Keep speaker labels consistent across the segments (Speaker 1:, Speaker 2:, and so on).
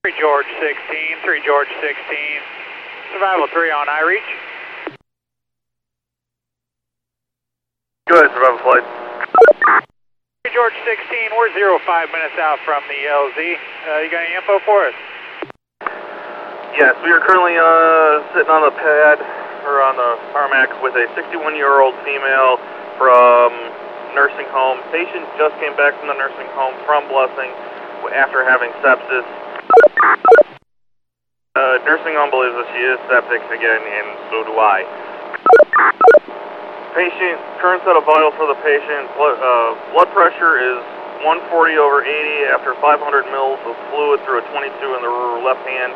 Speaker 1: 3 George 16, 3 George 16. Survival 3 on iReach.
Speaker 2: Go ahead, survival flight.
Speaker 1: 3 George 16, we're 05 minutes out from the LZ. You got any info for us?
Speaker 2: Yes, we are currently sitting on the pad, or on the tarmac, with a 61-year-old female from nursing home. Patient just came back from the nursing home from Blessing after having sepsis. Nursing home believes that she is septic again, and so do I. Patient, current set of vitals for the patient, blood pressure is 140/80 after 500 mils of fluid through a 22 in the left hand.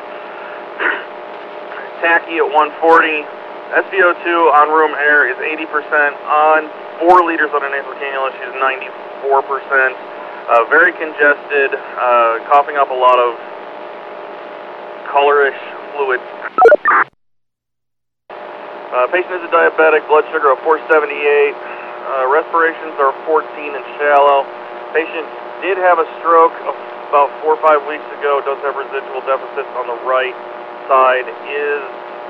Speaker 2: Tachy at 140. SpO2 on room air is 80%. On 4 liters on a nasal cannula, she's 94%. Very congested, coughing up a lot of colorish fluid. Patient is a diabetic, blood sugar of 478. Respirations are 14 and shallow. Patient did have a stroke about 4 or 5 weeks ago, does have residual deficits on the right side, is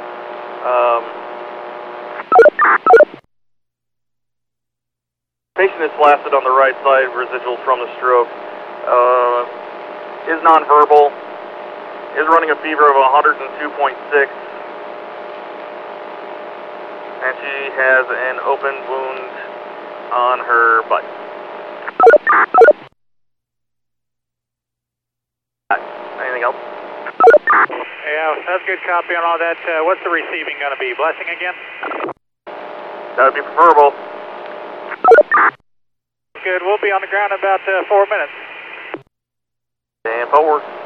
Speaker 2: patient is flaccid on the right side, residuals from the stroke, is nonverbal, is running a fever of 102.6, and she has an open wound on her butt. Anything else?
Speaker 1: Yeah, that's a good copy on all that. What's the receiving going to be? Blessing again?
Speaker 2: That would be preferable.
Speaker 1: Good, we'll be on the ground in about 4 minutes.
Speaker 2: And forward.